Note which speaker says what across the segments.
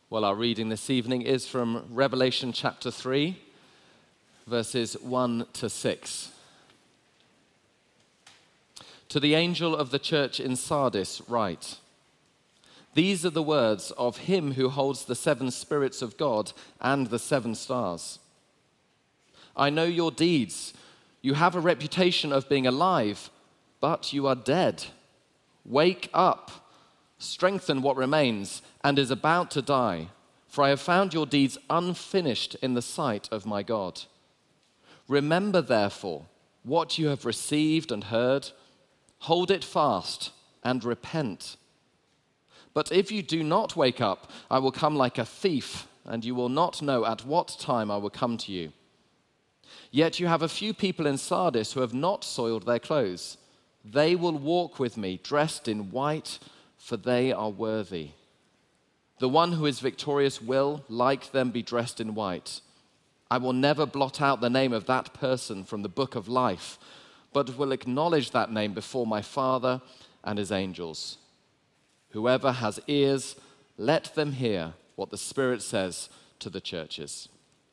Speaker 1: Well, our reading this evening is from Revelation chapter 3, verses 1 to 6. To the angel of the church in Sardis write, "These are the words of him who holds the 7 spirits of God and the 7 stars. I know your deeds. You have a reputation of being alive, but you are dead. Wake up. Strengthen what remains and is about to die, for I have found your deeds unfinished in the sight of my God. Remember, therefore, what you have received and heard, hold it fast and repent. But if you do not wake up, I will come like a thief, and you will not know at what time I will come to you. Yet you have a few people in Sardis who have not soiled their clothes. They will walk with me dressed in white, for they are worthy. The one who is victorious will, like them, be dressed in white. I will never blot out the name of that person from the book of life, but will acknowledge that name before my Father and his angels. Whoever has ears, let them hear what the Spirit says to the churches."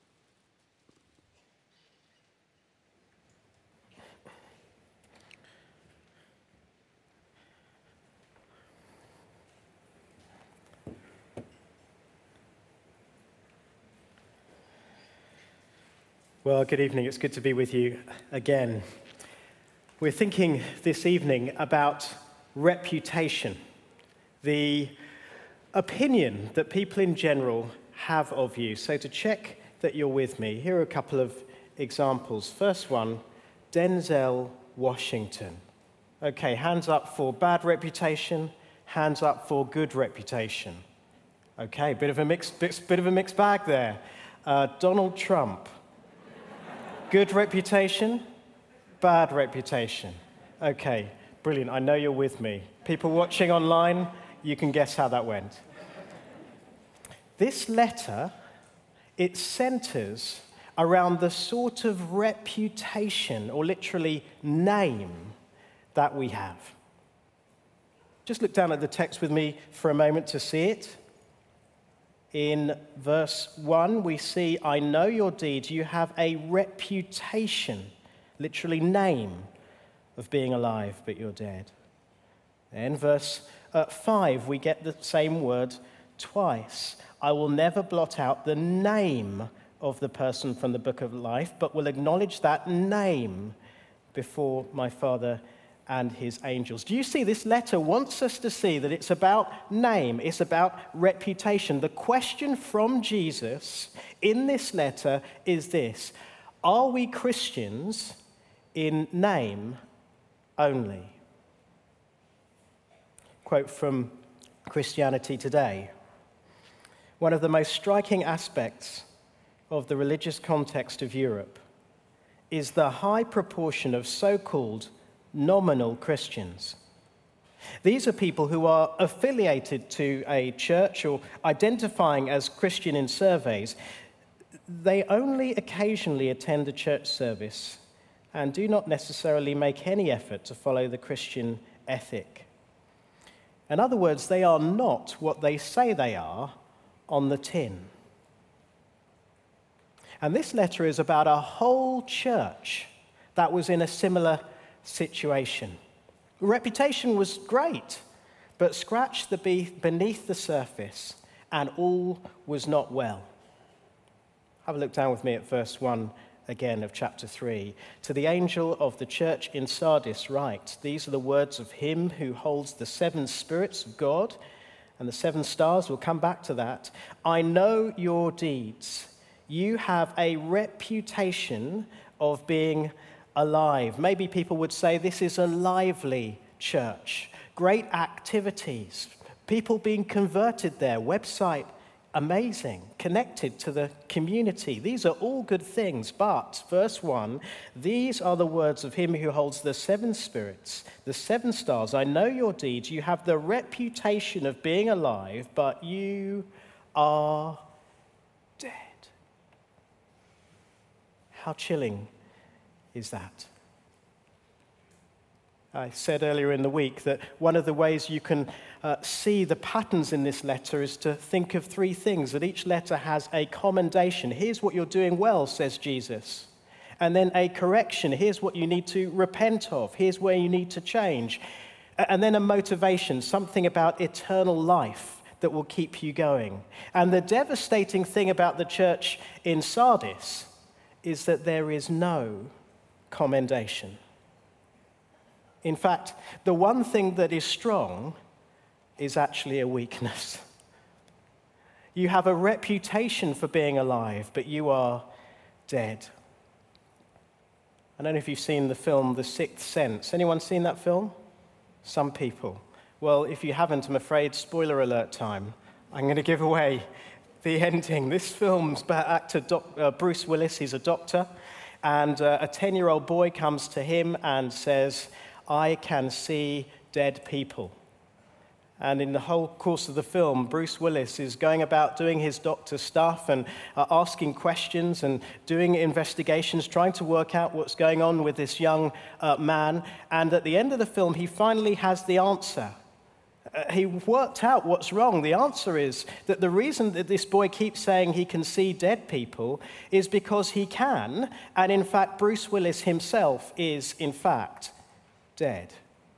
Speaker 2: Well, good evening. It's good to be with you again. We're thinking this evening about reputation, the opinion that people in general have of you. So to check that you're with me, here are a couple of examples. First one, Denzel Washington. Okay, hands up for bad reputation, hands up for good reputation. Okay, bit of a mixed bag there. Donald Trump. Good reputation, bad reputation. Okay, brilliant. I know you're with me. People watching online, you can guess how that went. This letter, it centers around the sort of reputation, or literally name, that we have. Just look down at the text with me for a moment to see it. In verse 1, we see, I know your deeds. You have a reputation, literally name, of being alive, but you're dead. Then verse 5, we get the same word twice. I will never blot out the name of the person from the book of life, but will acknowledge that name before my Father and his angels. Do you see, this letter wants us to see that it's about name, it's about reputation. The question from Jesus in this letter is this: are we Christians in name only? Quote from Christianity Today. One of the most striking aspects of the religious context of Europe is the high proportion of so-called nominal Christians. These are people who are affiliated to a church or identifying as Christian in surveys. They only occasionally attend a church service and do not necessarily make any effort to follow the Christian ethic. In other words, they are not what they say they are on the tin. And this letter is about a whole church that was in a similar situation. Reputation was great, but scratch beneath the surface, and all was not well. Have a look down with me at verse 1 again of chapter 3. To the angel of the church in Sardis write, these are the words of him who holds the 7 spirits of God and the 7 stars. We'll come back to that. I know your deeds. You have a reputation of being alive. Maybe people would say this is a lively church. Great activities. People being converted there. Website, amazing. Connected to the community. These are all good things. But, verse 1, these are the words of him who holds the 7 spirits, the 7 stars. I know your deeds. You have the reputation of being alive, but you are dead. How chilling is that? I said earlier in the week that one of the ways you can see the patterns in this letter is to think of three things, that each letter has a commendation. Here's what you're doing well, says Jesus. And then a correction. Here's what you need to repent of. Here's where you need to change. And then a motivation, something about eternal life that will keep you going. And the devastating thing about the church in Sardis is that there is no commendation. In fact, the one thing that is strong is actually a weakness. You have a reputation for being alive, but you are dead. I don't know if you've seen the film The Sixth Sense. Anyone seen that film? Some people. Well, if you haven't, I'm afraid, spoiler alert time. I'm going to give away the ending. This film's about actor Bruce Willis. He's a doctor, and a 10-year-old boy comes to him and says, "I can see dead people." And in the whole course of the film, Bruce Willis is going about doing his doctor stuff and asking questions and doing investigations, trying to work out what's going on with this young man. And at the end of the film, he finally has the answer. He worked out what's wrong. The answer is that the reason that this boy keeps saying he can see dead people is because he can. And in fact, Bruce Willis himself is, in fact, dead.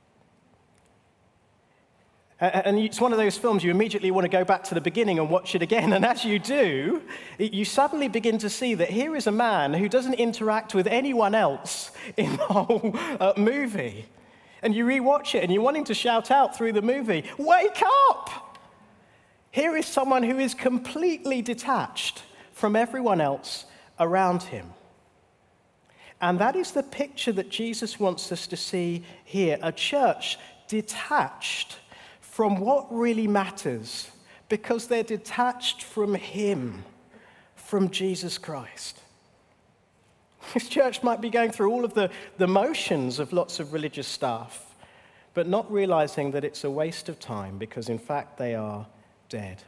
Speaker 2: And it's one of those films you immediately want to go back to the beginning and watch it again. And as you do, you suddenly begin to see that here is a man who doesn't interact with anyone else in the whole movie. And you rewatch it and you're wanting to shout out through the movie, "Wake up!" Here is someone who is completely detached from everyone else around him. And that is the picture that Jesus wants us to see here, a church detached from what really matters because they're detached from him, from Jesus Christ. This church might be going through all of the motions of lots of religious stuff, but not realizing that it's a waste of time because, in fact, they are dead.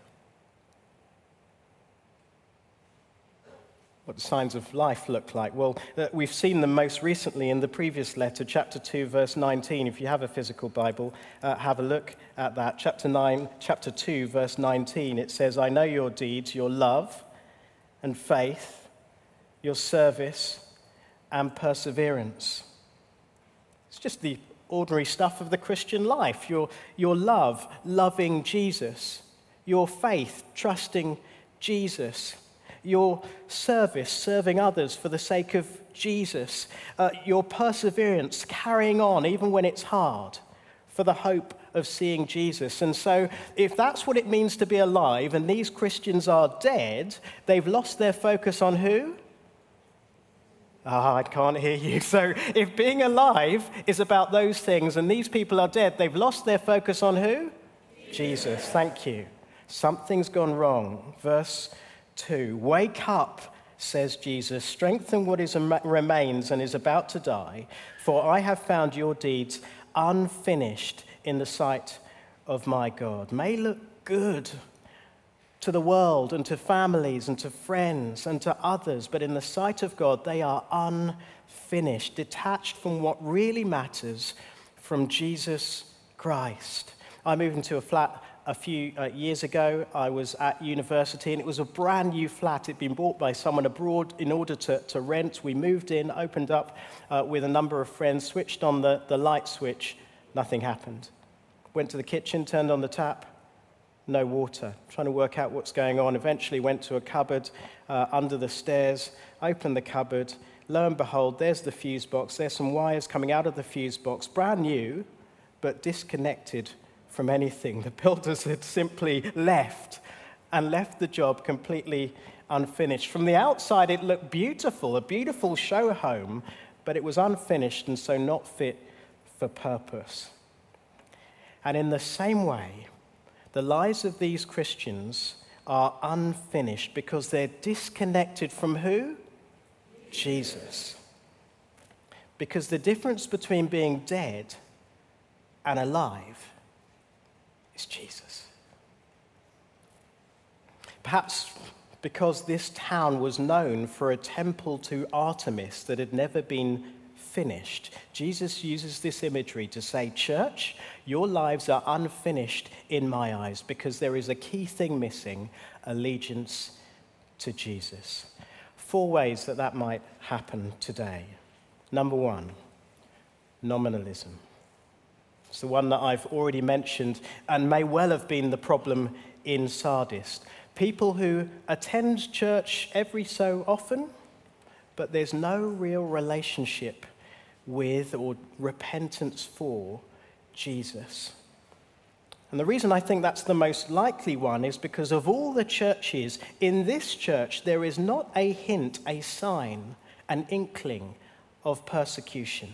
Speaker 2: What do signs of life look like? Well, we've seen them most recently in the previous letter, chapter 2, verse 19. If you have a physical Bible, have a look at that. Chapter 2, verse 19, it says, "I know your deeds, your love and faith, your service and perseverance." It's just the ordinary stuff of the Christian life. Your love, loving Jesus. Your faith, trusting Jesus. Your service, serving others for the sake of Jesus. Your perseverance, carrying on even when it's hard for the hope of seeing Jesus. And so if that's what it means to be alive and these Christians are dead, they've lost their focus on who? I can't hear you. So if being alive is about those things and these people are dead, they've lost their focus on who? Jesus. Thank you. Something's gone wrong. Verse 2, "Wake up," says Jesus, "strengthen what remains and is about to die, for I have found your deeds unfinished in the sight of my God." May look good to the world and to families and to friends and to others, but in the sight of God, they are unfinished, detached from what really matters, from Jesus Christ. I moved into a flat a few years ago. I was at university, and it was a brand new flat. It'd been bought by someone abroad in order to rent. We moved in, opened up with a number of friends, switched on the light switch. Nothing happened. Went to the kitchen, turned on the tap. No water. Trying to work out what's going on. Eventually went to a cupboard under the stairs, opened the cupboard. Lo and behold, there's the fuse box. There's some wires coming out of the fuse box, brand new, but disconnected from anything. The builders had simply left the job completely unfinished. From the outside, it looked beautiful, a beautiful show home, but it was unfinished and so not fit for purpose. And in the same way, the lives of these Christians are unfinished because they're disconnected from who? Jesus. Because the difference between being dead and alive is Jesus. Perhaps because this town was known for a temple to Artemis that had never been unfinished. Jesus uses this imagery to say, church, your lives are unfinished in my eyes because there is a key thing missing, allegiance to Jesus. 4 ways that might happen today. Number 1, nominalism. It's the one that I've already mentioned and may well have been the problem in Sardis. People who attend church every so often, but there's no real relationship with or repentance for Jesus. And the reason I think that's the most likely one is because of all the churches, in this church there is not a hint, a sign, an inkling of persecution.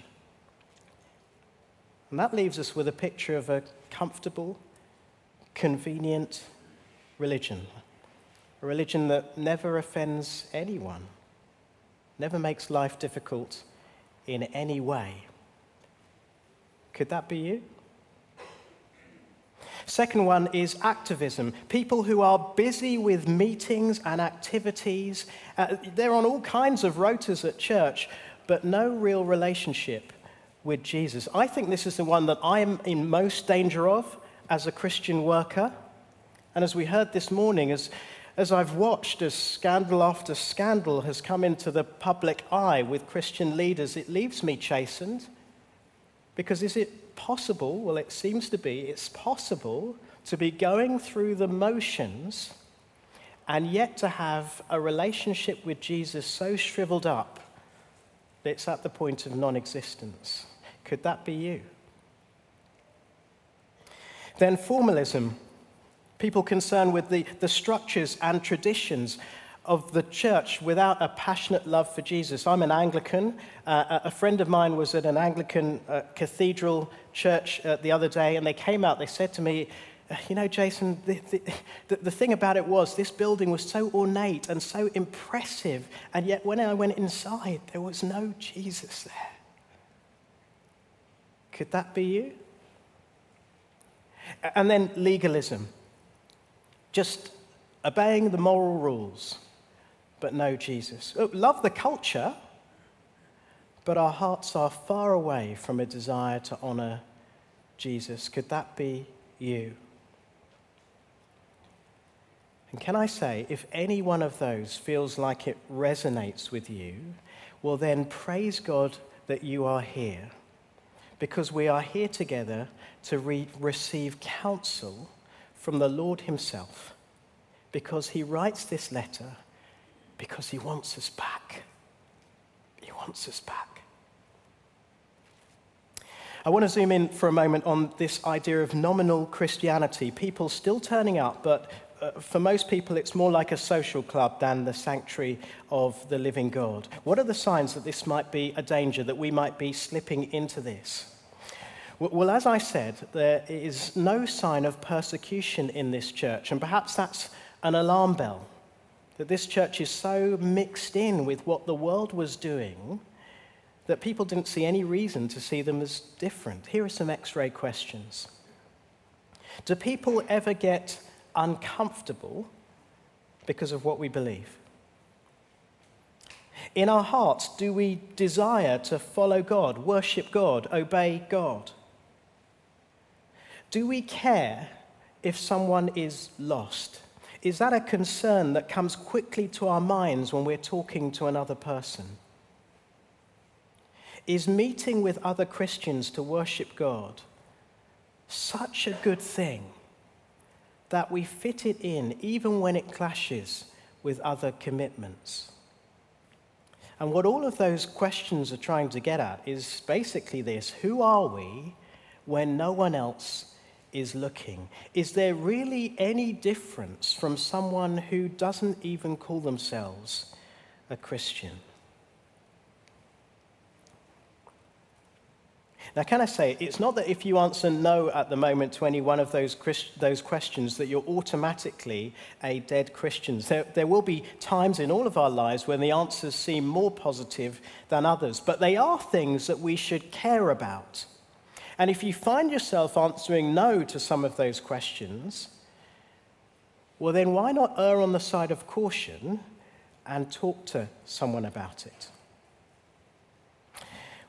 Speaker 2: And that leaves us with a picture of a comfortable, convenient religion. A religion that never offends anyone, never makes life difficult in any way. Could that be you? Second one is activism. People who are busy with meetings and activities. They're on all kinds of rotas at church, but no real relationship with Jesus. I think this is the one that I am in most danger of as a Christian worker. And as we heard this morning, as I've watched as scandal after scandal has come into the public eye with Christian leaders, it leaves me chastened. Because is it possible? Well, it seems to be. It's possible to be going through the motions and yet to have a relationship with Jesus so shriveled up that it's at the point of non-existence. Could that be you? Then formalism. People concerned with the structures and traditions of the church without a passionate love for Jesus. I'm an Anglican. A friend of mine was at an Anglican cathedral church the other day, and they came out, they said to me, you know, Jason, the thing about it was this building was so ornate and so impressive, and yet when I went inside, there was no Jesus there. Could that be you? And then legalism. Just obeying the moral rules, but no Jesus. Love the culture, but our hearts are far away from a desire to honor Jesus. Could that be you? And can I say, if any one of those feels like it resonates with you, well then praise God that you are here, because we are here together to receive counsel from the Lord himself, because he writes this letter because he wants us back. He wants us back. I want to zoom in for a moment on this idea of nominal Christianity. People still turning up, but for most people it's more like a social club than the sanctuary of the living God. What are the signs that this might be a danger, that we might be slipping into this? Well, as I said, there is no sign of persecution in this church, and perhaps that's an alarm bell, that this church is so mixed in with what the world was doing that people didn't see any reason to see them as different. Here are some X-ray questions. Do people ever get uncomfortable because of what we believe? In our hearts, do we desire to follow God, worship God, obey God? Do we care if someone is lost? Is that a concern that comes quickly to our minds when we're talking to another person? Is meeting with other Christians to worship God such a good thing that we fit it in even when it clashes with other commitments? And what all of those questions are trying to get at is basically this: who are we when no one else is looking? Is there really any difference from someone who doesn't even call themselves a Christian? Now, can I say, it's not that if you answer no at the moment to any one of those questions that you're automatically a dead Christian. There will be times in all of our lives when the answers seem more positive than others, but they are things that we should care about. And if you find yourself answering no to some of those questions, well then why not err on the side of caution and talk to someone about it?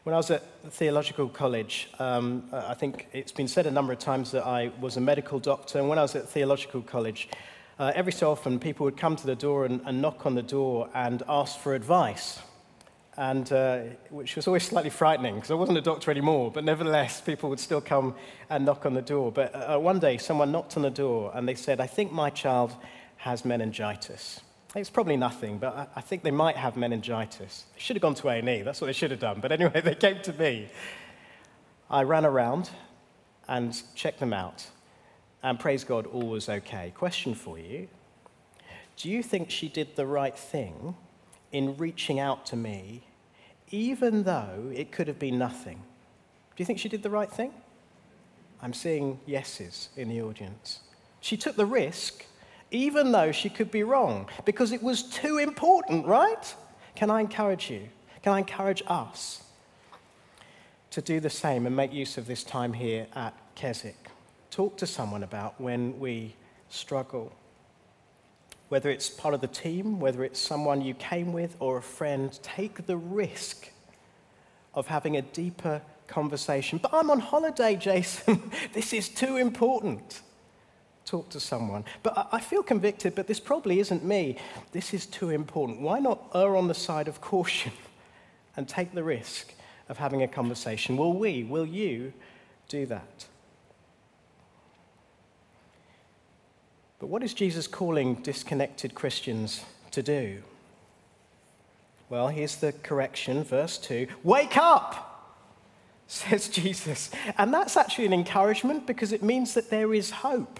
Speaker 2: When I was at the theological college, I think it's been said a number of times that I was a medical doctor. And when I was at theological college, every so often people would come to the door and knock on the door and ask for advice, and which was always slightly frightening because I wasn't a doctor anymore. But nevertheless, people would still come and knock on the door. But one day, someone knocked on the door and they said, "I think my child has meningitis." It's probably nothing, but I think they might have meningitis. They should have gone to A&E. That's what they should have done. But anyway, they came to me. I ran around and checked them out. And praise God, all was okay. Question for you. Do you think she did the right thing in reaching out to me, even though it could have been nothing? Do you think she did the right thing? I'm seeing yeses in the audience. She took the risk, even though she could be wrong, because it was too important, right? Can I encourage you? Can I encourage us to do the same and make use of this time here at Keswick? Talk to someone about when we struggle. Whether it's part of the team, whether it's someone you came with or a friend, take the risk of having a deeper conversation. But I'm on holiday, Jason. This is too important. Talk to someone. But I feel convicted, but this probably isn't me. This is too important. Why not err on the side of caution and take the risk of having a conversation? Will you do that? But what is Jesus calling disconnected Christians to do? Well, here's the correction, verse 2. Wake up, says Jesus. And that's actually an encouragement because it means that there is hope.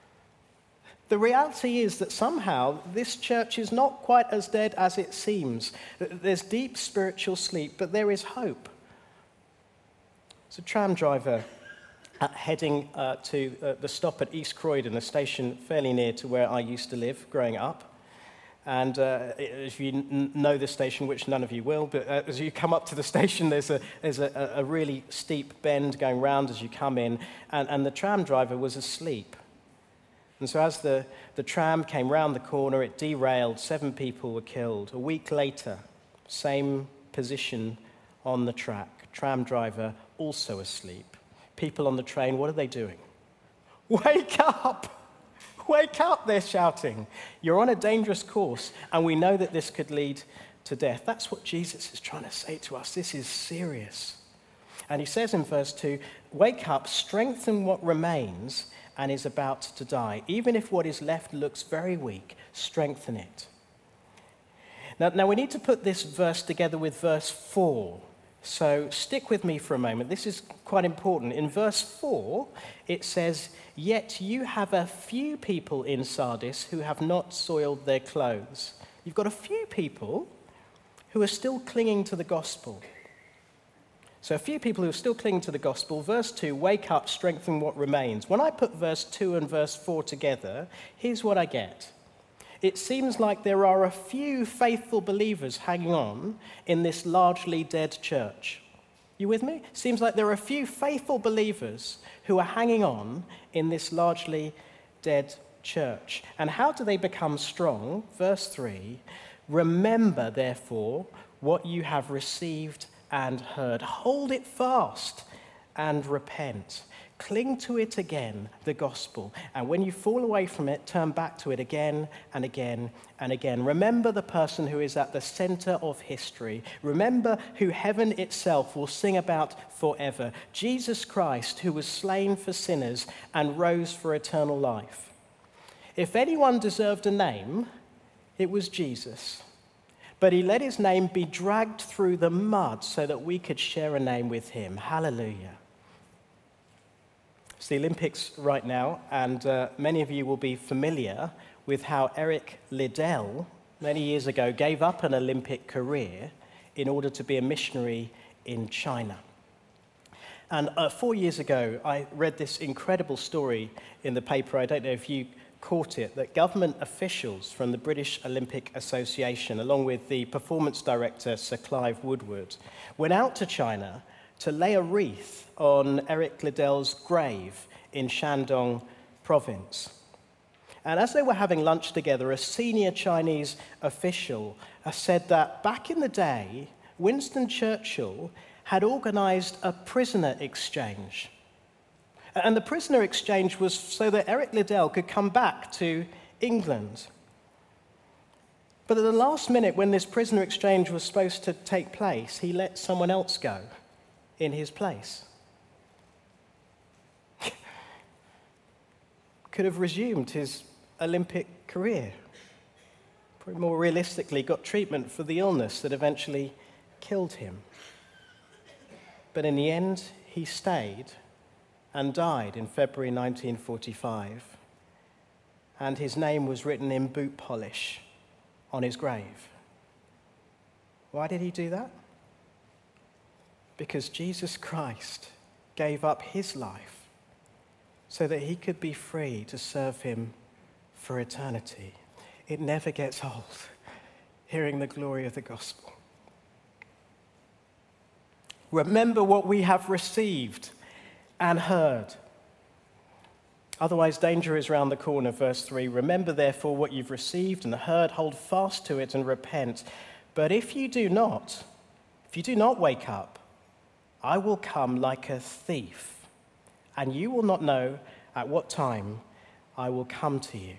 Speaker 2: The reality is that somehow this church is not quite as dead as it seems. There's deep spiritual sleep, but there is hope. There's a tram driver heading to the stop at East Croydon, a station fairly near to where I used to live growing up. And if you know the station, which none of you will, but as you come up to the station, there's a really steep bend going round as you come in, and the tram driver was asleep. And so as the tram came round the corner, it derailed, 7 people were killed. A week later, same position on the track, tram driver also asleep. People on the train, what are they doing? Wake up! Wake up, they're shouting. You're on a dangerous course, and we know that this could lead to death. That's what Jesus is trying to say to us. This is serious. And he says in verse 2, wake up, strengthen what remains and is about to die. Even if what is left looks very weak, strengthen it. Now we need to put this verse together with verse 4. So stick with me for a moment. This is quite important. In verse 4, it says, yet you have a few people in Sardis who have not soiled their clothes. You've got a few people who are still clinging to the gospel. So a few people who are still clinging to the gospel. Verse 2, wake up, strengthen what remains. When I put verse 2 and verse 4 together, here's what I get. It seems like there are a few faithful believers hanging on in this largely dead church. You with me? Seems like there are a few faithful believers who are hanging on in this largely dead church. And how do they become strong? Verse 3, remember, therefore, what you have received and heard. Hold it fast and repent. Cling to it again, the gospel. And when you fall away from it, turn back to it again and again and again. Remember the person who is at the center of history. Remember who heaven itself will sing about forever. Jesus Christ, who was slain for sinners and rose for eternal life. If anyone deserved a name, it was Jesus. But he let his name be dragged through the mud so that we could share a name with him. Hallelujah. It's the Olympics right now, and many of you will be familiar with how Eric Liddell, many years ago, gave up an Olympic career in order to be a missionary in China. And 4 years ago, I read this incredible story in the paper. I don't know if you caught it, that government officials from the British Olympic Association, along with the performance director, Sir Clive Woodward, went out to China to lay a wreath on Eric Liddell's grave in Shandong province. And as they were having lunch together, a senior Chinese official said that back in the day, Winston Churchill had organized a prisoner exchange. And the prisoner exchange was so that Eric Liddell could come back to England. But at the last minute, when this prisoner exchange was supposed to take place, he let someone else go in his place. Could have resumed his Olympic career. Probably more realistically, got treatment for the illness that eventually killed him. But in the end, he stayed and died in February 1945. And his name was written in boot polish on his grave. Why did he do that? Because Jesus Christ gave up his life so that he could be free to serve him for eternity. It never gets old, hearing the glory of the gospel. Remember what we have received and heard. Otherwise, danger is round the corner, verse 3. Remember, therefore, what you've received and heard, hold fast to it and repent. But if you do not wake up, I will come like a thief, and you will not know at what time I will come to you.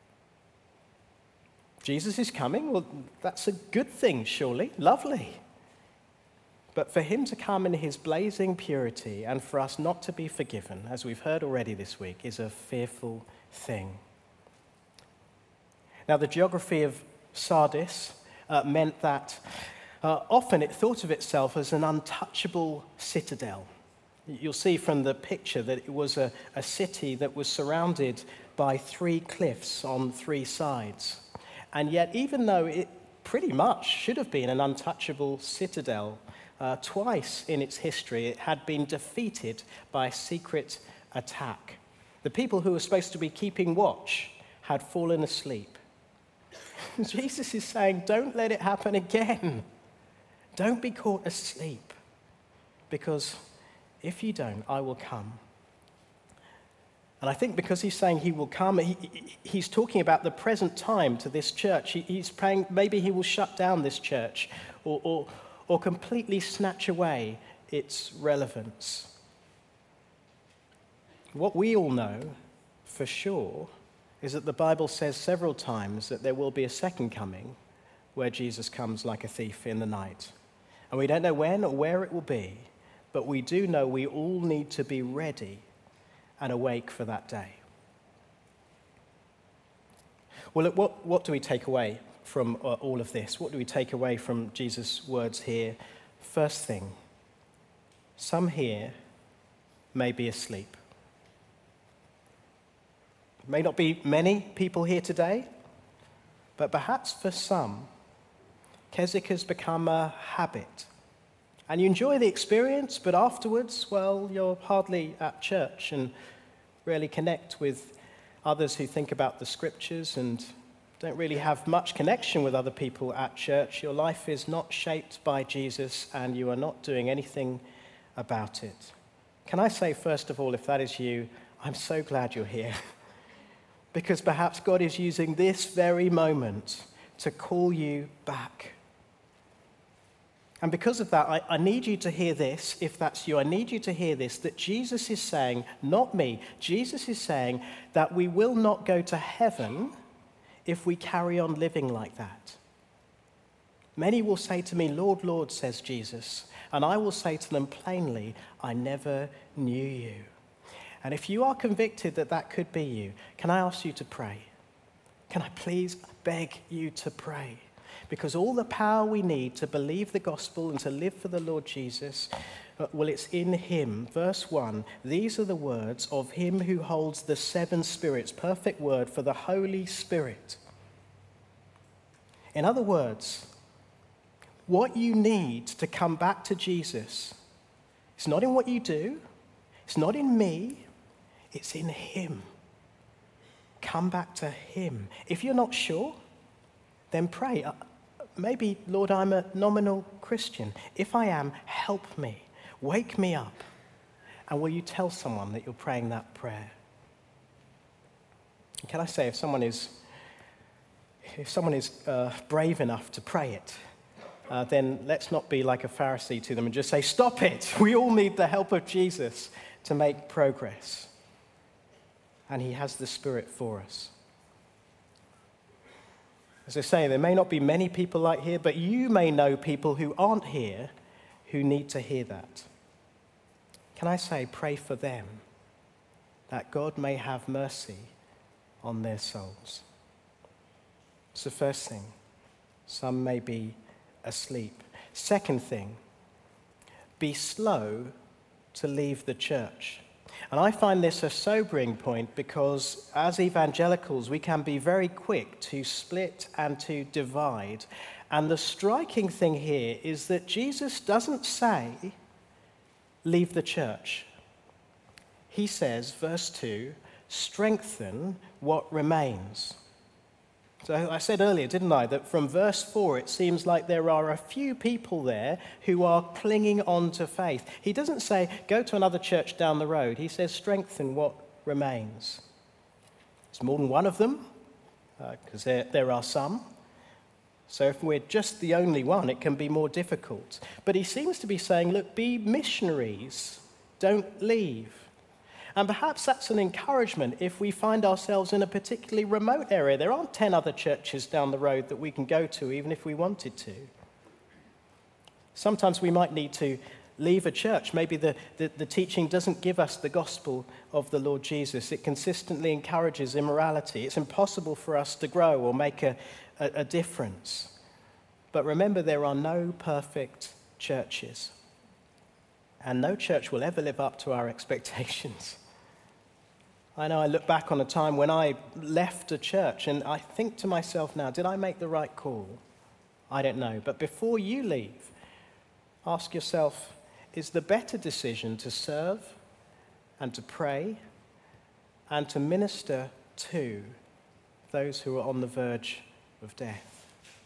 Speaker 2: Jesus is coming? Well, that's a good thing, surely. Lovely. But for him to come in his blazing purity and for us not to be forgiven, as we've heard already this week, is a fearful thing. Now, the geography of Sardis meant that often it thought of itself as an untouchable citadel. You'll see from the picture that it was a city that was surrounded by 3 cliffs on 3 sides. And yet, even though it pretty much should have been an untouchable citadel, twice in its history it had been defeated by a secret attack. The people who were supposed to be keeping watch had fallen asleep. Jesus is saying, don't let it happen again. Don't be caught asleep, because if you don't, I will come. And I think because he's saying he will come, he's talking about the present time to this church. He's praying maybe he will shut down this church or completely snatch away its relevance. What we all know for sure is that the Bible says several times that there will be a second coming where Jesus comes like a thief in the night. And we don't know when or where it will be, but we do know we all need to be ready and awake for that day. Well, what do we take away from all of this? What do we take away from Jesus' words here? First thing, some here may be asleep. There may not be many people here today, but perhaps for some, Keswick has become a habit. And you enjoy the experience, but afterwards, well, you're hardly at church and rarely connect with others who think about the scriptures and don't really have much connection with other people at church. Your life is not shaped by Jesus and you are not doing anything about it. Can I say, first of all, if that is you, I'm so glad you're here. Because perhaps God is using this very moment to call you back. And because of that, I need you to hear this, if that's you. I need you to hear this, that Jesus is saying, not me, Jesus is saying that we will not go to heaven if we carry on living like that. Many will say to me, Lord, Lord, says Jesus, and I will say to them plainly, I never knew you. And if you are convicted that that could be you, can I ask you to pray? Can I please beg you to pray? Because all the power we need to believe the gospel and to live for the Lord Jesus, well, it's in him. Verse 1, these are the words of him who holds the 7 spirits, perfect word for the Holy Spirit. In other words, what you need to come back to Jesus, it's not in what you do, it's not in me, it's in him. Come back to him. If you're not sure, then pray. Maybe, Lord, I'm a nominal Christian. If I am, help me. Wake me up. And will you tell someone that you're praying that prayer? Can I say, if someone is brave enough to pray it, then let's not be like a Pharisee to them and just say, stop it. We all need the help of Jesus to make progress. And he has the Spirit for us. As I say, there may not be many people like here, but you may know people who aren't here who need to hear that. Can I say, pray for them, that God may have mercy on their souls? It's the first thing. Some may be asleep. Second thing, be slow to leave the church. And I find this a sobering point because as evangelicals, we can be very quick to split and to divide. And the striking thing here is that Jesus doesn't say, leave the church. He says, verse 2, strengthen what remains. So I said earlier, didn't I, that from verse 4 it seems like there are a few people there who are clinging on to faith. He doesn't say, go to another church down the road. He says, strengthen what remains. It's more than one of them, because there are some. So if we're just the only one, it can be more difficult. But he seems to be saying, look, be missionaries. Don't leave. And perhaps that's an encouragement if we find ourselves in a particularly remote area. There aren't 10 other churches down the road that we can go to, even if we wanted to. Sometimes we might need to leave a church. Maybe the teaching doesn't give us the gospel of the Lord Jesus. It consistently encourages immorality. It's impossible for us to grow or make a difference. But remember, there are no perfect churches. And no church will ever live up to our expectations. I know I look back on a time when I left a church and I think to myself now, did I make the right call? I don't know. But before you leave, ask yourself, is the better decision to serve and to pray and to minister to those who are on the verge of death?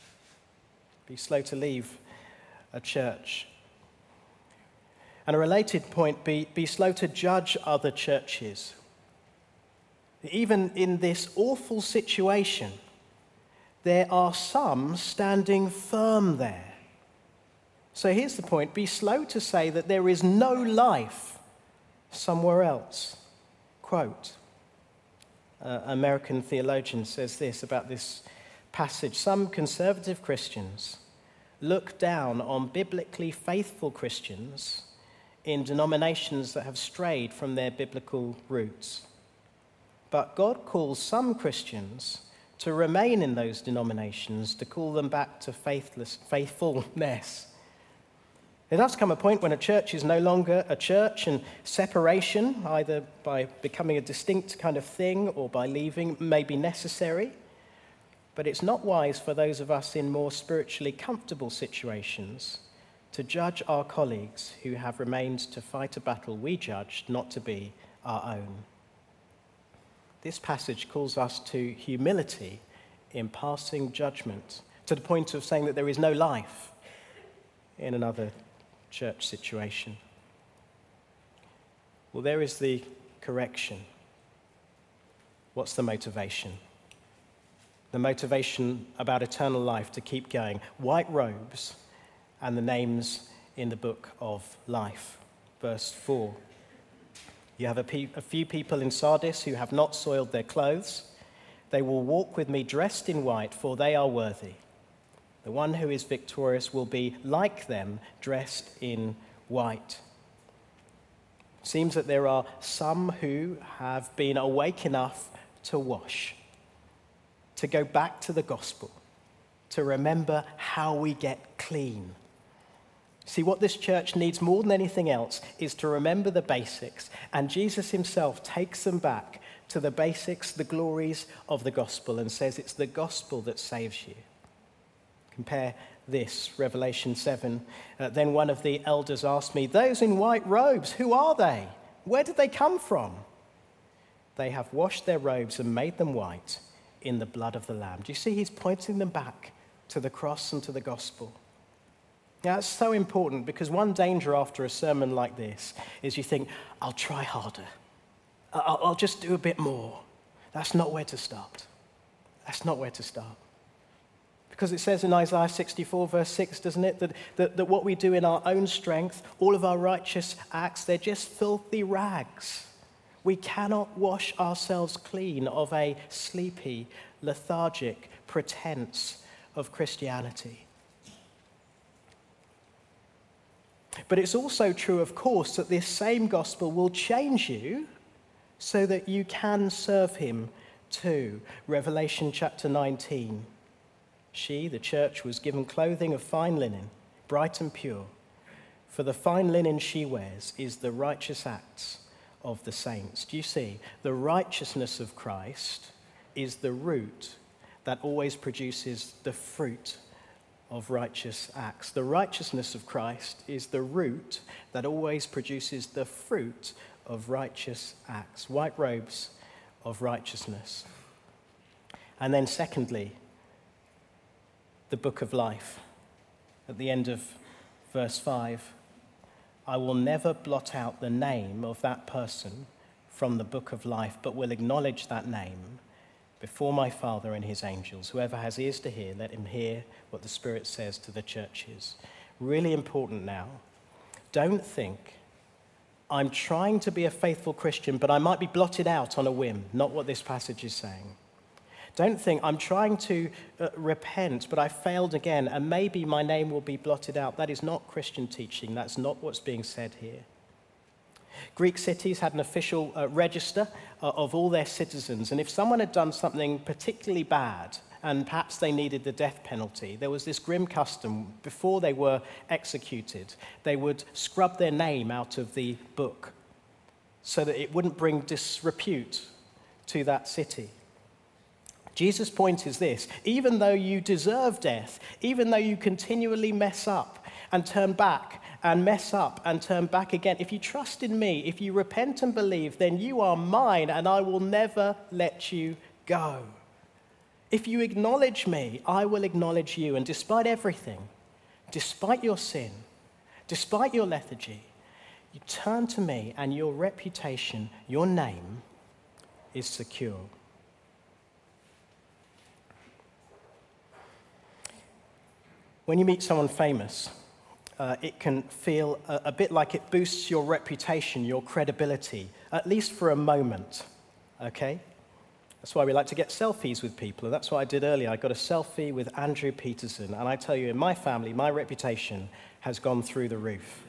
Speaker 2: Be slow to leave a church. And a related point, be slow to judge other churches. Even in this awful situation, there are some standing firm there. So here's the point, be slow to say that there is no life somewhere else. Quote, American theologian says this about this passage. Some conservative Christians look down on biblically faithful Christians in denominations that have strayed from their biblical roots. But God calls some Christians to remain in those denominations, to call them back to faithfulness. There does come a point when a church is no longer a church and separation, either by becoming a distinct kind of thing or by leaving, may be necessary. But it's not wise for those of us in more spiritually comfortable situations to judge our colleagues who have remained to fight a battle we judged not to be our own. This passage calls us to humility in passing judgment, to the point of saying that there is no life in another church situation. Well, there is the correction. What's the motivation? The motivation about eternal life to keep going. White robes and the names in the book of life. Verse 4. You have a few people in Sardis who have not soiled their clothes. They will walk with me dressed in white, for they are worthy. The one who is victorious will be like them, dressed in white. It seems that there are some who have been awake enough to wash, to go back to the gospel, to remember how we get clean. See, what this church needs more than anything else is to remember the basics, and Jesus himself takes them back to the basics, the glories of the gospel, and says it's the gospel that saves you. Compare this, Revelation 7. Then one of the elders asked me, those in white robes, who are they? Where did they come from? They have washed their robes and made them white in the blood of the Lamb. Do you see he's pointing them back to the cross and to the gospel? Now, that's so important because one danger after a sermon like this is you think, I'll try harder. I'll just do a bit more. That's not where to start. That's not where to start. Because it says in Isaiah 64, verse 6, doesn't it, that what we do in our own strength, all of our righteous acts, they're just filthy rags. We cannot wash ourselves clean of a sleepy, lethargic pretense of Christianity. But it's also true, of course, that this same gospel will change you so that you can serve him too. Revelation chapter 19. She, the church, was given clothing of fine linen, bright and pure. For the fine linen she wears is the righteous acts of the saints. Do you see? The righteousness of Christ is the root that always produces the fruit of righteous acts. The righteousness of Christ is the root that always produces the fruit of righteous acts. White robes of righteousness. And then secondly, the book of life. At the end of verse 5, I will never blot out the name of that person from the book of life, but will acknowledge that name before my Father and his angels. Whoever has ears to hear, let him hear what the Spirit says to the churches. Really important now. Don't think, I'm trying to be a faithful Christian, but I might be blotted out on a whim. Not what this passage is saying. Don't think, I'm trying to repent, but I failed again, and maybe my name will be blotted out. That is not Christian teaching. That's not what's being said here. Greek cities had an official register of all their citizens, and if someone had done something particularly bad, and perhaps they needed the death penalty, there was this grim custom before they were executed. They would scrub their name out of the book so that it wouldn't bring disrepute to that city. Jesus' point is this: even though you deserve death, even though you continually mess up and turn back and mess up and turn back again, if you trust in me, if you repent and believe, then you are mine and I will never let you go. If you acknowledge me, I will acknowledge you. And despite everything, despite your sin, despite your lethargy, you turn to me and your reputation, your name is secure. When you meet someone famous, it can feel a bit like it boosts your reputation, your credibility, at least for a moment, okay? That's why we like to get selfies with people, and that's what I did earlier. I got a selfie with Andrew Peterson, and I tell you, in my family, my reputation has gone through the roof.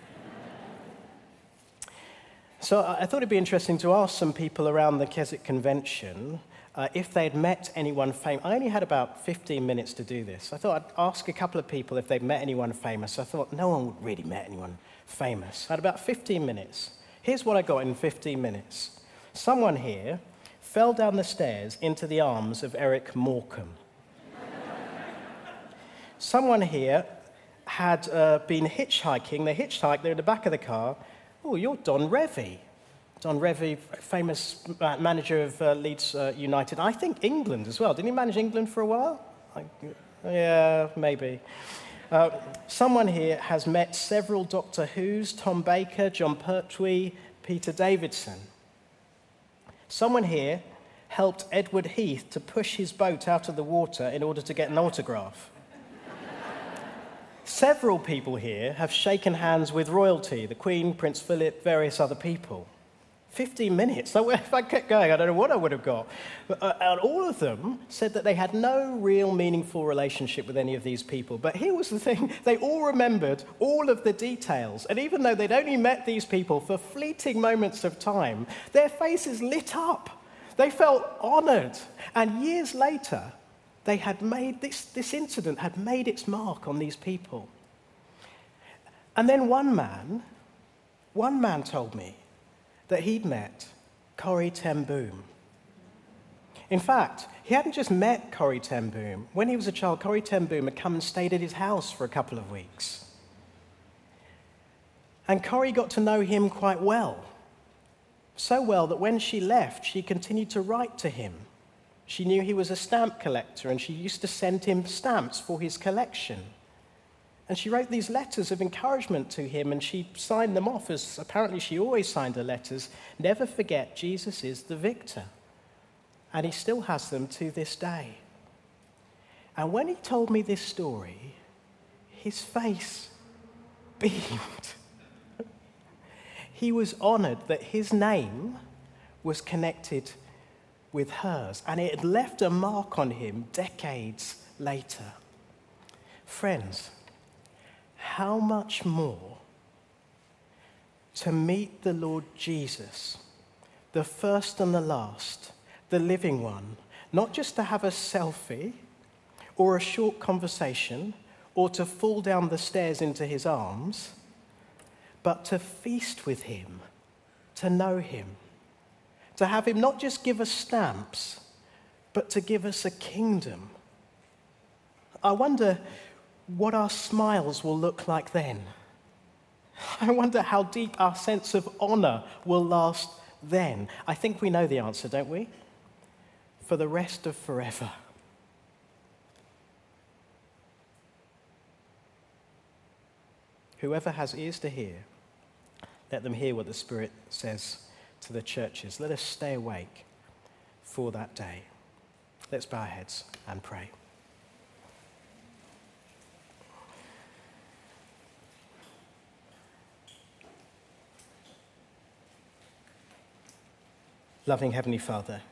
Speaker 2: So I thought it'd be interesting to ask some people around the Keswick Convention if they'd met anyone famous. I only had about 15 minutes to do this. I thought I'd ask a couple of people if they'd met anyone famous. I thought no one would really met anyone famous. I had about 15 minutes. Here's what I got in 15 minutes. Someone here fell down the stairs into the arms of Eric Morecambe. Someone here had been hitchhiking. They hitchhiked, they're in the back of the car. Oh, you're Don Revie. Don Revie, famous manager of Leeds United. I think England as well. Didn't he manage England for a while? Yeah, maybe. Someone here has met several Doctor Who's, Tom Baker, John Pertwee, Peter Davidson. Someone here helped Edward Heath to push his boat out of the water in order to get an autograph. Several people here have shaken hands with royalty, the Queen, Prince Philip, various other people. 15 minutes. So if I kept going, I don't know what I would have got. And all of them said that they had no real meaningful relationship with any of these people. But here was the thing. They all remembered all of the details. And even though they'd only met these people for fleeting moments of time, their faces lit up. They felt honored. And years later, they had made this incident had made its mark on these people. And then one man told me that he'd met Corrie ten Boom. In fact, he hadn't just met Corrie ten Boom. When he was a child, Corrie ten Boom had come and stayed at his house for a couple of weeks. And Corrie got to know him quite well. So well that when she left, she continued to write to him. She knew he was a stamp collector, and she used to send him stamps for his collection. And she wrote these letters of encouragement to him, and she signed them off as apparently she always signed her letters. Never forget, Jesus is the victor. And he still has them to this day. And when he told me this story, his face beamed. He was honored that his name was connected with hers, and it had left a mark on him decades later. Friends, how much more to meet the Lord Jesus, the first and the last, the living one, not just to have a selfie or a short conversation or to fall down the stairs into his arms, but to feast with him, to know him, to have him not just give us stamps, but to give us a kingdom. I wonder what our smiles will look like then. I wonder how deep our sense of honor will last then. I think we know the answer, don't we? For the rest of forever. Whoever has ears to hear, let them hear what the Spirit says to the churches. Let us stay awake for that day. Let's bow our heads and pray. Loving Heavenly Father,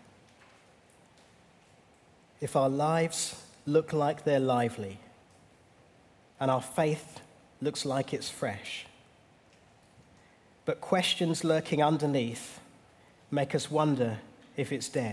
Speaker 2: if our lives look like they're lively and our faith looks like it's fresh, but questions lurking underneath make us wonder if it's dead,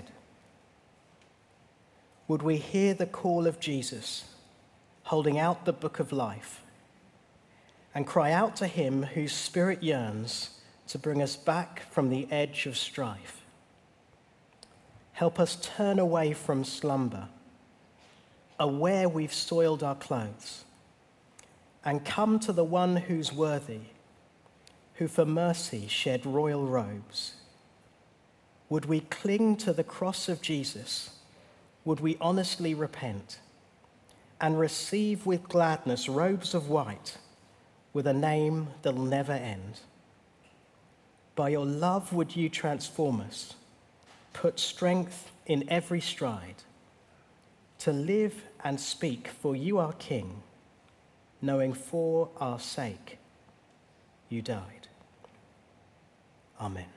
Speaker 2: would we hear the call of Jesus holding out the book of life and cry out to him whose spirit yearns to bring us back from the edge of strife? Help us turn away from slumber, aware we've soiled our clothes, and come to the one who's worthy, who for mercy shed royal robes. Would we cling to the cross of Jesus? Would we honestly repent and receive with gladness robes of white with a name that'll never end? By your love would you transform us, put strength in every stride, to live and speak for you are King, knowing for our sake you died. Amen.